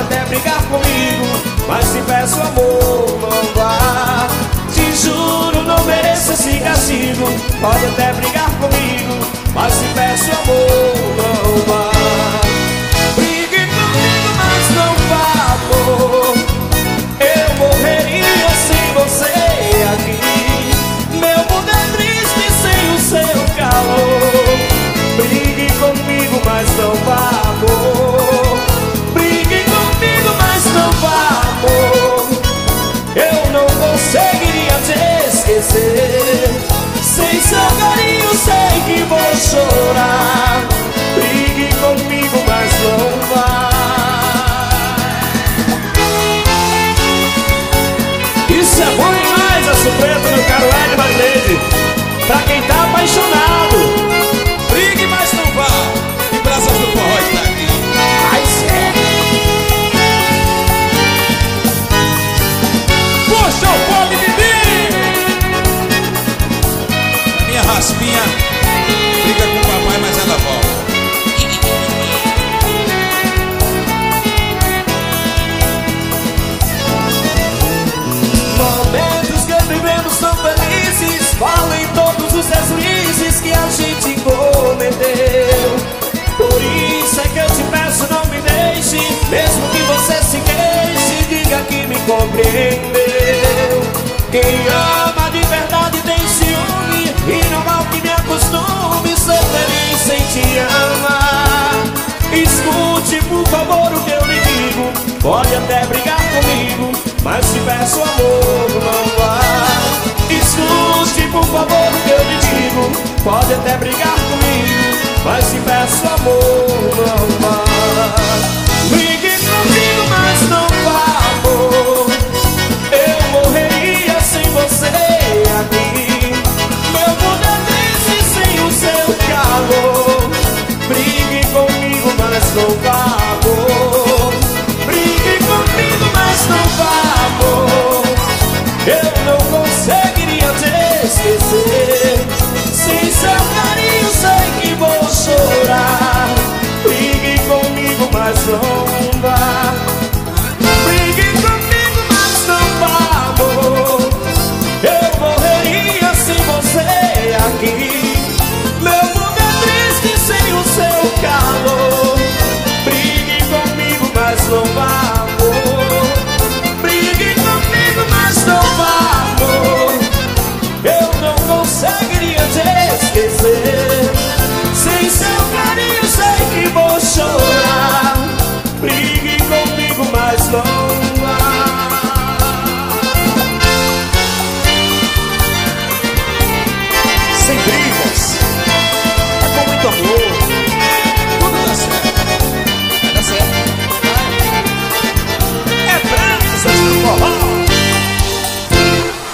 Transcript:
até brigar comigo, mas se peço amor, não vá. Te juro, não mereço esse castigo. Pode até brigar comigo, mas se peço amor, não vá. Brigue comigo, mas não vá, amor. Eu morreria sem você aqui. Meu mundo é triste sem o seu calor. Brigue comigo, mas não vá, amor. Brigue comigo, mas não vá, amor. Eu não conseguiria te esquecer. Sem seu carinho sei que vou chorar. Brigue comigo, mas não vá. Isso é bom demais, a Supreta do Caroline Magnese. Pra quem tá apaixonado. Brigue, mas não vá. E Braças do Forró está aqui. Mas é. Puxa o fone, Bibi. Minha raspinha briga com o papai, mas ela volta. Momentos que vivemos são felizes. Falem todos os deslizes que a gente cometeu. Por isso é que eu te peço, não me deixe. Mesmo que você se queixe, diga que me compreendeu. Quem ama de verdade tem ciúme, e não mal que me acostume ser feliz sem te amar. Escute por favor o que eu lhe digo. Pode até brigar comigo, mas se peço amor, não vá. Escute por favor o que eu lhe digo. Pode até brigar comigo, mas se peço amor, não vá.